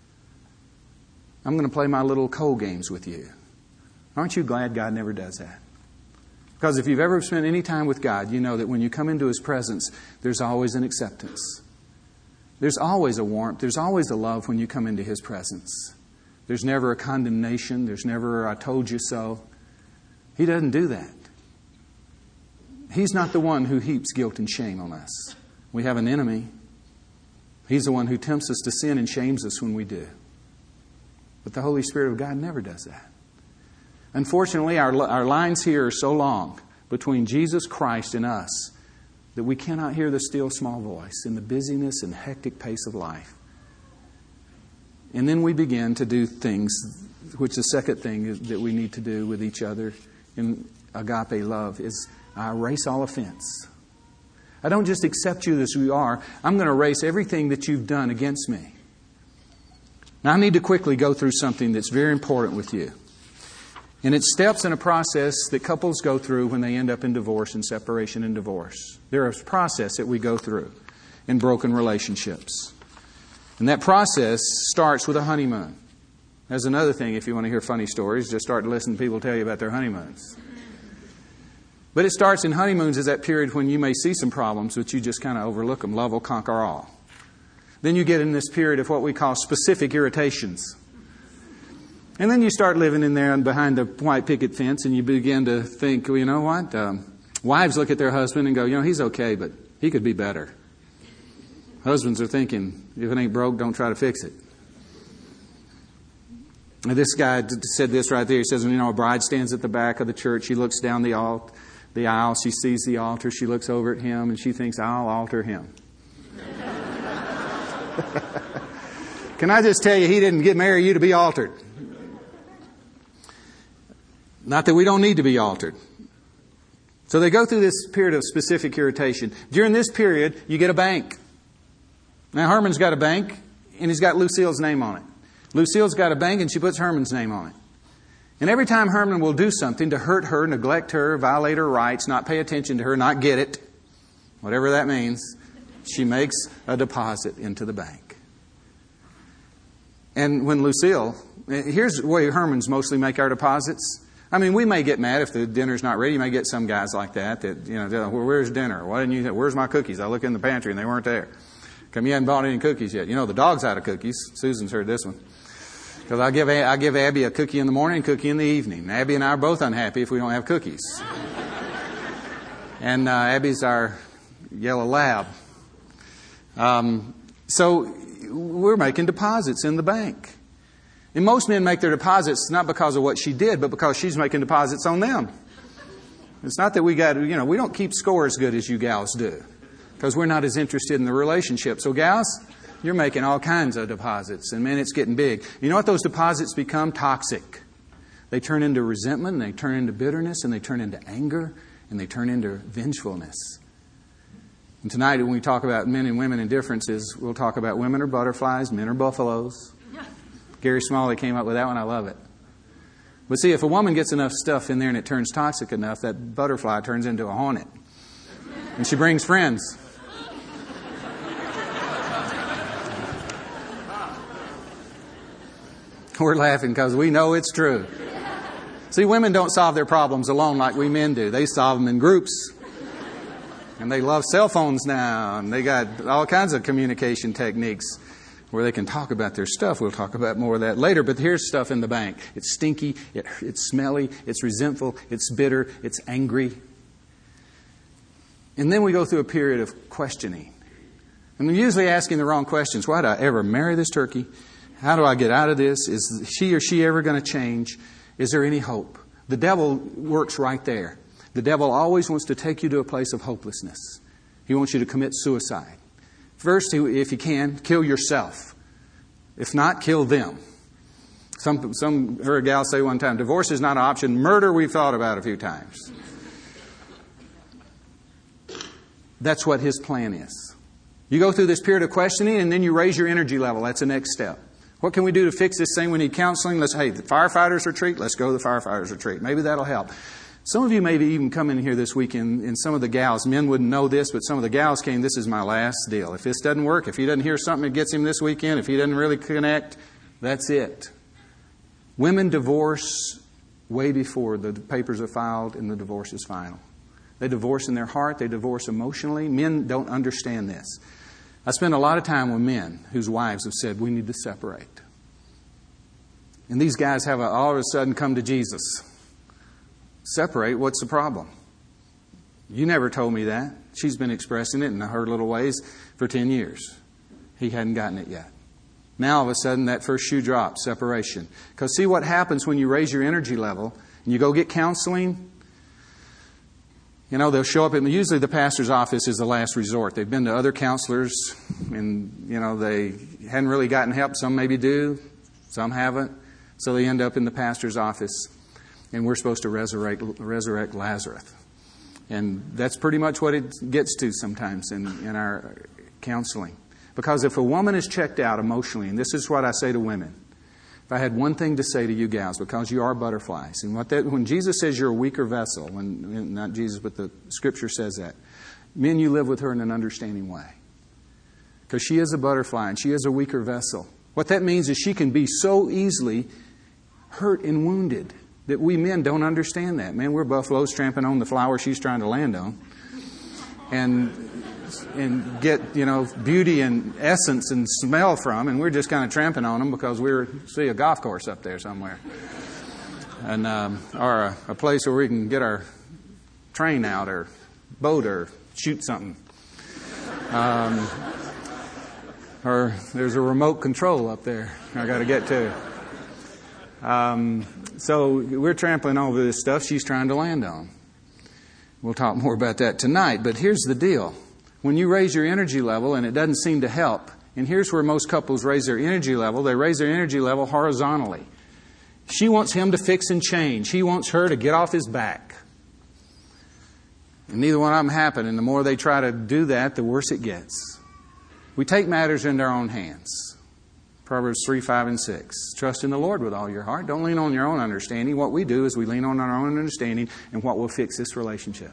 I'm going to play my little cold games with you. Aren't you glad God never does that? Because if you've ever spent any time with God, you know that when you come into His presence, there's always an acceptance. There's always a warmth. There's always a love when you come into His presence. There's never a condemnation. There's never a I told you so. He doesn't do that. He's not the one who heaps guilt and shame on us. We have an enemy. He's the one who tempts us to sin and shames us when we do. But the Holy Spirit of God never does that. Unfortunately, our, our lines here are so long between Jesus Christ and us that we cannot hear the still small voice in the busyness and hectic pace of life. And then we begin to do things, which the second thing is, that we need to do with each other in agape love is I erase all offense. I don't just accept you as you are. I'm going to erase everything that you've done against me. Now, I need to quickly go through something that's very important with you. And it's steps in a process that couples go through when they end up in divorce and separation and divorce. There's a process that we go through in broken relationships. And that process starts with a honeymoon. That's another thing, if you want to hear funny stories, just start to listen to people tell you about their honeymoons. But it starts in honeymoons is that period when you may see some problems, but you just kind of overlook them. Love will conquer all. Then you get in this period of what we call specific irritations. And then you start living in there and behind the white picket fence and you begin to think, well, you know what? Um, wives look at their husband and go, you know, he's okay, but he could be better. Husbands are thinking, if it ain't broke, don't try to fix it. And this guy said this right there. He says, you know, a bride stands at the back of the church. She looks down the aisle, the aisle. She sees the altar. She looks over at him and she thinks, I'll alter him. Can I just tell you, he didn't get marry you to be altered. Not that we don't need to be altered. So they go through this period of specific irritation. During this period, you get a bank. Now, Herman's got a bank, and he's got Lucille's name on it. Lucille's got a bank, and she puts Herman's name on it. And every time Herman will do something to hurt her, neglect her, violate her rights, not pay attention to her, not get it, whatever that means, she makes a deposit into the bank. And when Lucille, here's the way Hermans mostly make our deposits. I mean, we may get mad if the dinner's not ready. You may get some guys like that that, you know, well, where's dinner? Why didn't you, where's my cookies? I look in the pantry and they weren't there. Come, you hadn't bought any cookies yet. You know, the dog's out of cookies. Susan's heard this one. Because I give, I give Abby a cookie in the morning and a cookie in the evening. Abby and I are both unhappy if we don't have cookies. And uh, Abby's our yellow lab. Um, so we're making deposits in the bank. And most men make their deposits not because of what she did, but because she's making deposits on them. It's not that we got, you know, we don't keep score as good as you gals do. Because we're not as interested in the relationship. So gals, you're making all kinds of deposits. And man, it's getting big. You know what those deposits become? Toxic. They turn into resentment, and they turn into bitterness, and they turn into anger, and they turn into vengefulness. And tonight when we talk about men and women and differences, we'll talk about women are butterflies, men are buffaloes. Gary Smalley came up with that one. I love it. But see, if a woman gets enough stuff in there and it turns toxic enough, that butterfly turns into a hornet. And she brings friends. We're laughing because we know it's true. See, women don't solve their problems alone like we men do. They solve them in groups. And they love cell phones now. And they got all kinds of communication techniques where they can talk about their stuff. We'll talk about more of that later. But here's stuff in the bank. It's stinky. It, it's smelly. It's resentful. It's bitter. It's angry. And then we go through a period of questioning. And we're usually asking the wrong questions. Why did I ever marry this turkey? How do I get out of this? Is she or she ever going to change? Is there any hope? The devil works right there. The devil always wants to take you to a place of hopelessness. He wants you to commit suicide. First, if you can, kill yourself. If not, kill them. Some, some heard a gal say one time, divorce is not an option. Murder we've thought about a few times. That's what his plan is. You go through this period of questioning and then you raise your energy level. That's the next step. What can we do to fix this thing? We need counseling. Let's, hey, the firefighters retreat. Let's go to the firefighters retreat. Maybe that'll help. Some of you may be even come in here this weekend, and some of the gals, men wouldn't know this, but some of the gals came, this is my last deal. If this doesn't work, if he doesn't hear something that gets him this weekend, if he doesn't really connect, that's it. Women divorce way before the papers are filed and the divorce is final. They divorce in their heart. They divorce emotionally. Men don't understand this. I spend a lot of time with men whose wives have said, we need to separate. And these guys have a, all of a sudden come to Jesus. Separate? What's the problem? You never told me that. She's been expressing it in her little ways for ten years. He hadn't gotten it yet. Now all of a sudden that first shoe drops, separation. Because see what happens when you raise your energy level and you go get counseling? You know, they'll show up at, usually the pastor's office is the last resort. They've been to other counselors and, you know, they hadn't really gotten help. Some maybe do, some haven't. So they end up in the pastor's office. And we're supposed to resurrect, resurrect Lazarus. And that's pretty much what it gets to sometimes in, in our counseling. Because if a woman is checked out emotionally, and this is what I say to women, if I had one thing to say to you gals, because you are butterflies, and what that, when Jesus says you're a weaker vessel, when not Jesus, but the Scripture says that, men, you live with her in an understanding way. Because she is a butterfly and she is a weaker vessel. What that means is she can be so easily hurt and wounded that we men don't understand that. Man, we're buffaloes tramping on the flower she's trying to land on. And and get, you know, beauty and essence and smell from, and we're just kind of tramping on them because we're see a golf course up there somewhere. And um, or a, a place where we can get our train out or boat or shoot something. Um, or there's a remote control up there I got to get to. Um, so we're trampling over this stuff she's trying to land on. We'll talk more about that tonight, but here's the deal. When you raise your energy level and it doesn't seem to help, and here's where most couples raise their energy level, they raise their energy level horizontally. She wants him to fix and change. He wants her to get off his back. And neither one of them happen, and the more they try to do that, the worse it gets. We take matters into our own hands. Proverbs three, five, and six. Trust in the Lord with all your heart. Don't lean on your own understanding. What we do is we lean on our own understanding and what will fix this relationship.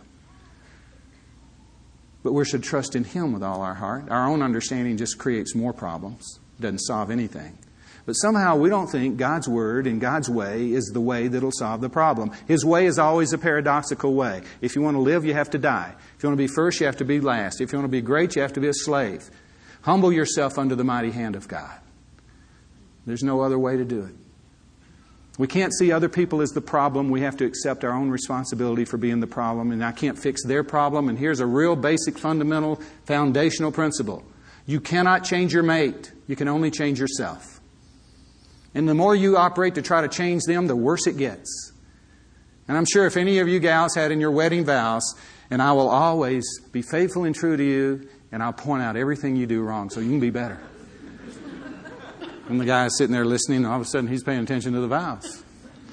But we should trust in Him with all our heart. Our own understanding just creates more problems. It doesn't solve anything. But somehow we don't think God's Word and God's way is the way that'll solve the problem. His way is always a paradoxical way. If you want to live, you have to die. If you want to be first, you have to be last. If you want to be great, you have to be a slave. Humble yourself under the mighty hand of God. There's no other way to do it. We can't see other people as the problem. We have to accept our own responsibility for being the problem. And I can't fix their problem. And here's a real basic, fundamental, foundational principle. You cannot change your mate. You can only change yourself. And the more you operate to try to change them, the worse it gets. And I'm sure if any of you gals had in your wedding vows, and I will always be faithful and true to you, and I'll point out everything you do wrong so you can be better. And the guy is sitting there listening, and all of a sudden he's paying attention to the vows.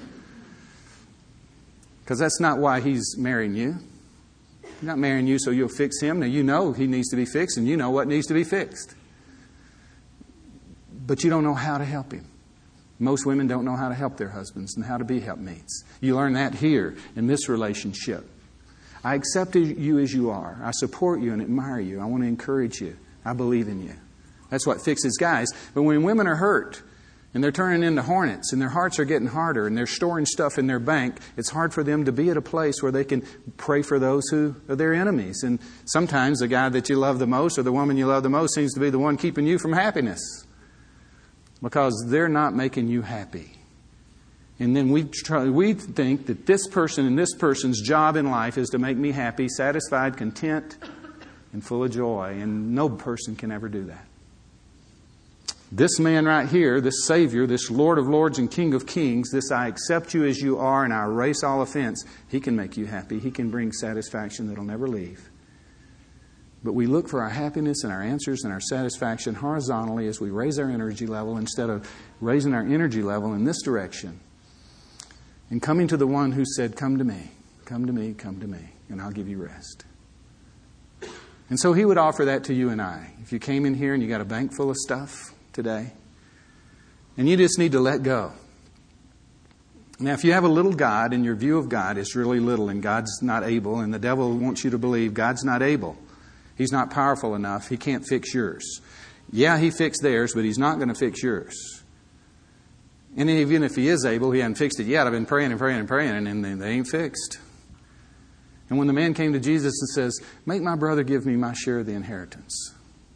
Because that's not why he's marrying you. He's not marrying you so you'll fix him. Now, you know he needs to be fixed, and you know what needs to be fixed. But you don't know how to help him. Most women don't know how to help their husbands and how to be helpmates. You learn that here in this relationship. I accept you as you are. I support you and admire you. I want to encourage you. I believe in you. That's what fixes guys. But when women are hurt and they're turning into hornets and their hearts are getting harder and they're storing stuff in their bank, it's hard for them to be at a place where they can pray for those who are their enemies. And sometimes the guy that you love the most or the woman you love the most seems to be the one keeping you from happiness. Because they're not making you happy. And then we try, we think that this person and this person's job in life is to make me happy, satisfied, content, and full of joy. And no person can ever do that. This man right here, this Savior, this Lord of Lords and King of Kings, this I accept you as you are and I erase all offense, He can make you happy. He can bring satisfaction that'll never leave. But we look for our happiness and our answers and our satisfaction horizontally as we raise our energy level instead of raising our energy level in this direction. And coming to the one who said, come to me, come to me, come to me, and I'll give you rest. And so He would offer that to you and I. If you came in here and you got a bank full of stuff today, and you just need to let go. Now, if you have a little God and your view of God is really little and God's not able, and the devil wants you to believe God's not able, He's not powerful enough. He can't fix yours. Yeah, He fixed theirs, but He's not going to fix yours. And even if He is able, He hasn't fixed it yet. I've been praying and praying and praying, and they ain't fixed. And when the man came to Jesus and says, make my brother give me my share of the inheritance.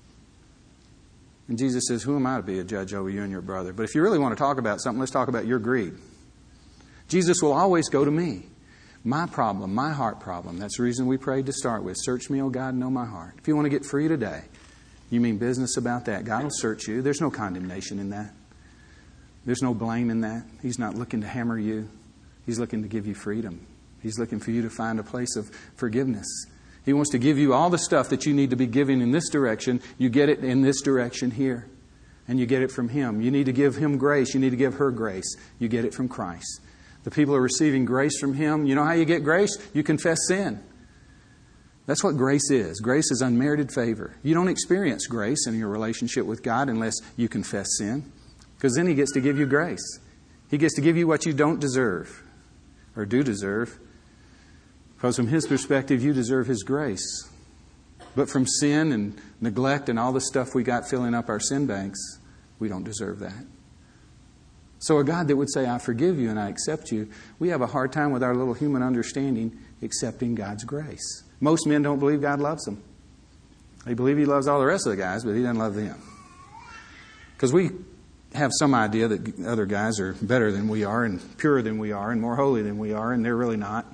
And Jesus says, who am I to be a judge over you and your brother? But if you really want to talk about something, let's talk about your greed. Jesus will always go to me. My problem, my heart problem. That's the reason we prayed to start with. Search me, O God, and know my heart. If you want to get free today, you mean business about that. God will search you. There's no condemnation in that. There's no blame in that. He's not looking to hammer you. He's looking to give you freedom. He's looking for you to find a place of forgiveness. He wants to give you all the stuff that you need to be giving in this direction. You get it in this direction here. And you get it from Him. You need to give Him grace. You need to give her grace. You get it from Christ. The people are receiving grace from Him. You know how you get grace? You confess sin. That's what grace is. Grace is unmerited favor. You don't experience grace in your relationship with God unless you confess sin. Because then He gets to give you grace. He gets to give you what you don't deserve or do deserve. Because from His perspective, you deserve His grace. But from sin and neglect and all the stuff we got filling up our sin banks, we don't deserve that. So a God that would say, I forgive you and I accept you, we have a hard time with our little human understanding accepting God's grace. Most men don't believe God loves them. They believe He loves all the rest of the guys, but He doesn't love them. Because we have some idea that other guys are better than we are and purer than we are and more holy than we are, and they're really not.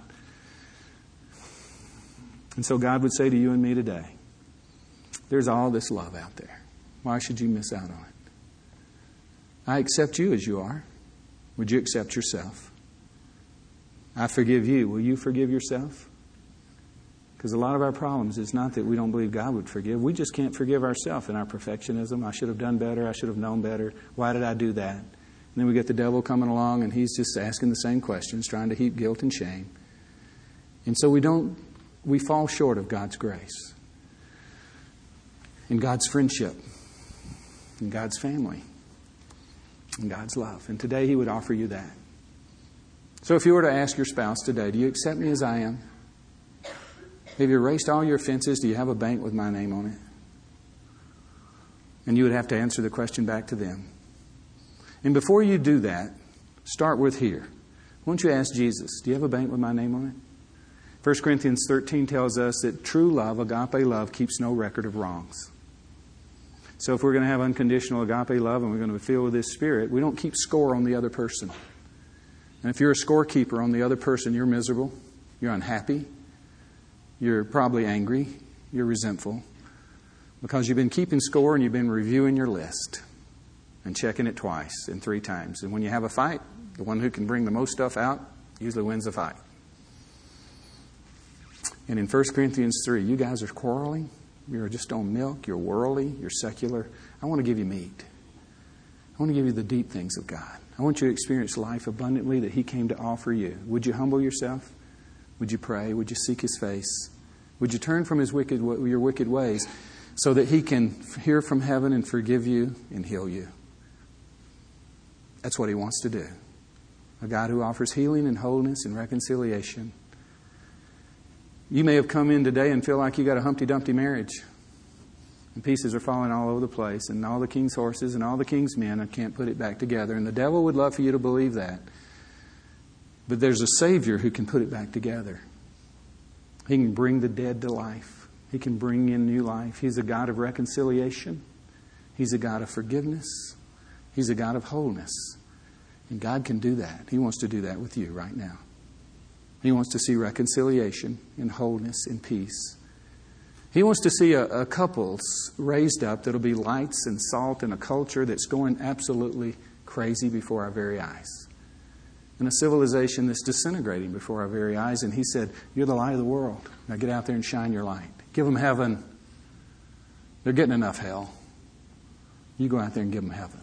And so God would say to you and me today, there's all this love out there. Why should you miss out on it? I accept you as you are. Would you accept yourself? I forgive you. Will you forgive yourself? Because a lot of our problems is not that we don't believe God would forgive. We just can't forgive ourselves in our perfectionism. I should have done better. I should have known better. Why did I do that? And then we get the devil coming along and he's just asking the same questions, trying to heap guilt and shame. And so we don't, we fall short of God's grace and God's friendship and God's family. And God's love. And today He would offer you that. So if you were to ask your spouse today, do you accept me as I am? Have you erased all your offenses? Do you have a bank with my name on it? And you would have to answer the question back to them. And before you do that, start with here. Why don't you ask Jesus, do you have a bank with my name on it? First Corinthians thirteen tells us that true love, agape love, keeps no record of wrongs. So if we're going to have unconditional agape love and we're going to be filled with this Spirit, we don't keep score on the other person. And if you're a scorekeeper on the other person, you're miserable, you're unhappy, you're probably angry, you're resentful, because you've been keeping score and you've been reviewing your list and checking it twice and three times. And when you have a fight, the one who can bring the most stuff out usually wins the fight. And in First Corinthians three, you guys are quarreling. You're just on milk. You're worldly. You're secular. I want to give you meat. I want to give you the deep things of God. I want you to experience life abundantly that He came to offer you. Would you humble yourself? Would you pray? Would you seek His face? Would you turn from His wicked, your wicked ways so that He can hear from heaven and forgive you and heal you? That's what He wants to do. A God who offers healing and wholeness and reconciliation. You may have come in today and feel like you got a Humpty Dumpty marriage. And pieces are falling all over the place. And all the king's horses and all the king's men can't put it back together. And the devil would love for you to believe that. But there's a Savior who can put it back together. He can bring the dead to life. He can bring in new life. He's a God of reconciliation. He's a God of forgiveness. He's a God of wholeness. And God can do that. He wants to do that with you right now. He wants to see reconciliation and wholeness and peace. He wants to see a, a couples raised up that'll be lights and salt in a culture that's going absolutely crazy before our very eyes. In a civilization that's disintegrating before our very eyes. And He said, you're the light of the world. Now get out there and shine your light. Give them heaven. They're getting enough hell. You go out there and give them heaven.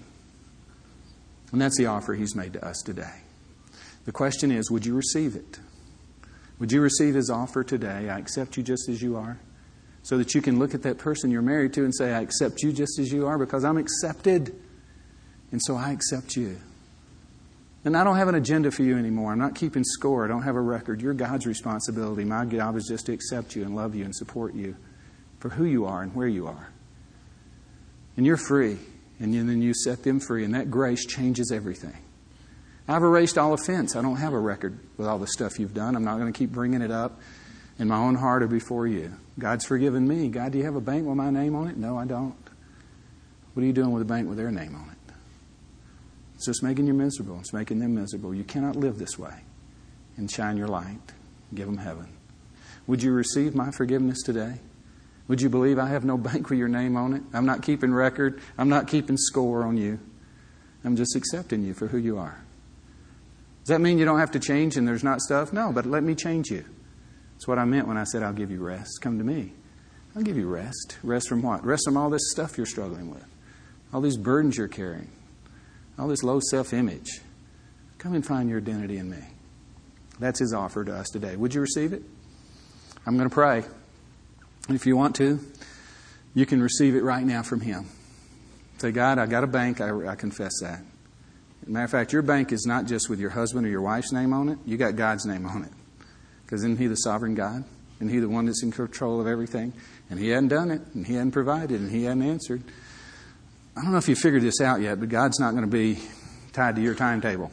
And that's the offer He's made to us today. The question is, would you receive it? Would you receive His offer today? I accept you just as you are. So that you can look at that person you're married to and say, I accept you just as you are because I'm accepted. And so I accept you. And I don't have an agenda for you anymore. I'm not keeping score. I don't have a record. You're God's responsibility. My job is just to accept you and love you and support you for who you are and where you are. And you're free. And then you set them free. And that grace changes everything. I've erased all offense. I don't have a record with all the stuff you've done. I'm not going to keep bringing it up in my own heart or before you. God's forgiven me. God, do you have a bank with my name on it? No, I don't. What are you doing with a bank with their name on it? It's just making you miserable. It's making them miserable. You cannot live this way and shine your light. Give them heaven. Would you receive my forgiveness today? Would you believe I have no bank with your name on it? I'm not keeping record. I'm not keeping score on you. I'm just accepting you for who you are. Does that mean you don't have to change and there's not stuff? No, but let me change you. That's what I meant when I said I'll give you rest. Come to me. I'll give you rest. Rest from what? Rest from all this stuff you're struggling with. All these burdens you're carrying. All this low self-image. Come and find your identity in me. That's His offer to us today. Would you receive it? I'm going to pray. And if you want to, you can receive it right now from Him. Say, God, I got a bank. I, I confess that. As a matter of fact, your bank is not just with your husband or your wife's name on it. You got God's name on it. Because isn't He the sovereign God? Isn't He the one that's in control of everything? And He hadn't done it. And He hadn't provided. And He hadn't answered. I don't know if you figured this out yet, but God's not going to be tied to your timetable.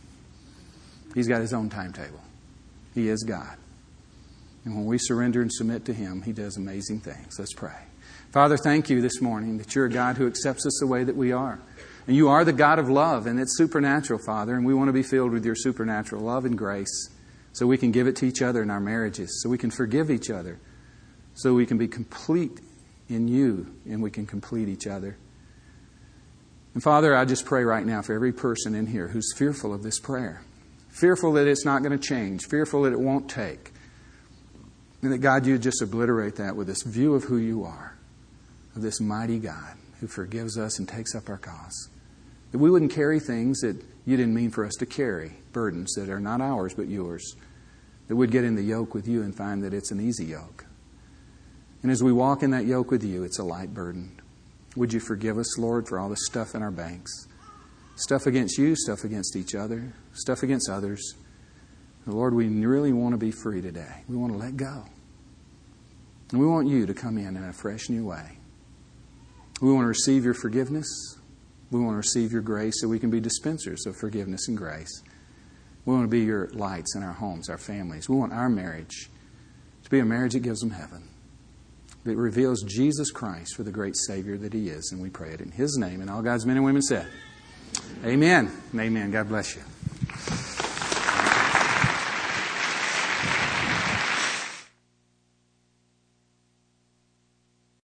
He's got His own timetable. He is God. And when we surrender and submit to Him, He does amazing things. Let's pray. Father, thank you this morning that you're a God who accepts us the way that we are. And you are the God of love, and it's supernatural, Father. And we want to be filled with your supernatural love and grace so we can give it to each other in our marriages, so we can forgive each other, so we can be complete in you and we can complete each other. And Father, I just pray right now for every person in here who's fearful of this prayer, fearful that it's not going to change, fearful that it won't take. And that, God, you just obliterate that with this view of who you are, of this mighty God who forgives us and takes up our cause. That we wouldn't carry things that you didn't mean for us to carry, burdens that are not ours but yours. That we'd get in the yoke with you and find that it's an easy yoke. And as we walk in that yoke with you, it's a light burden. Would you forgive us, Lord, for all the stuff in our banks? Stuff against you, stuff against each other, stuff against others. Lord, we really want to be free today. We want to let go. And we want you to come in in a fresh new way. We want to receive your forgiveness. We want to receive your grace so we can be dispensers of forgiveness and grace. We want to be your lights in our homes, our families. We want our marriage to be a marriage that gives them heaven, that reveals Jesus Christ for the great Savior that He is. And we pray it in His name. And all God's men and women said, amen. Amen. God bless you.